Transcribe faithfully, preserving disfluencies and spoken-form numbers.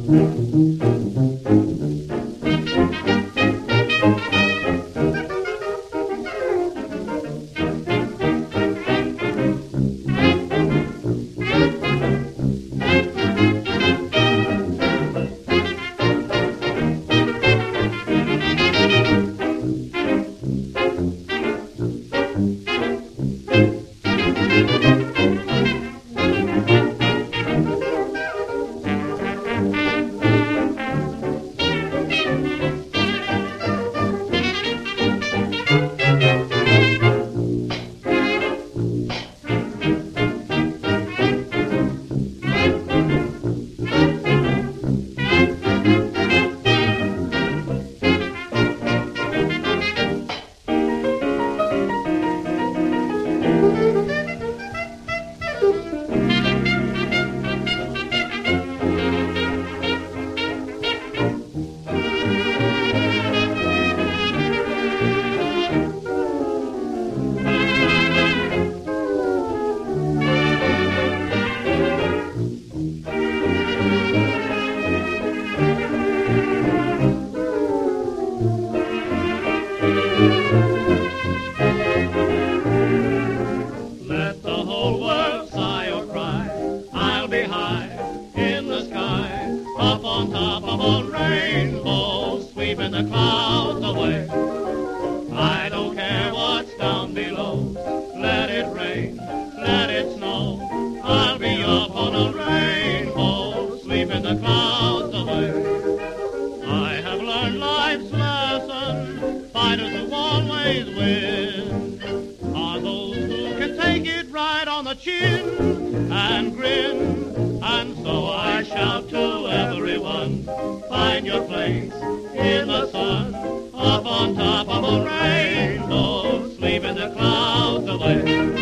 Let the whole world sigh or cry, I'll be high in the sky, up on top of a rainbow, sweeping the clouds away. I don't care what's down below, let it rain, let it snow, I'll be up on a rainbow, sweeping the clouds away. I have learned life's lesson, fighters who always win are those who can take it right on the chin and grin. And so I shout to everyone, find your place in the sun, up on top of a rainbow, sweeping the clouds away.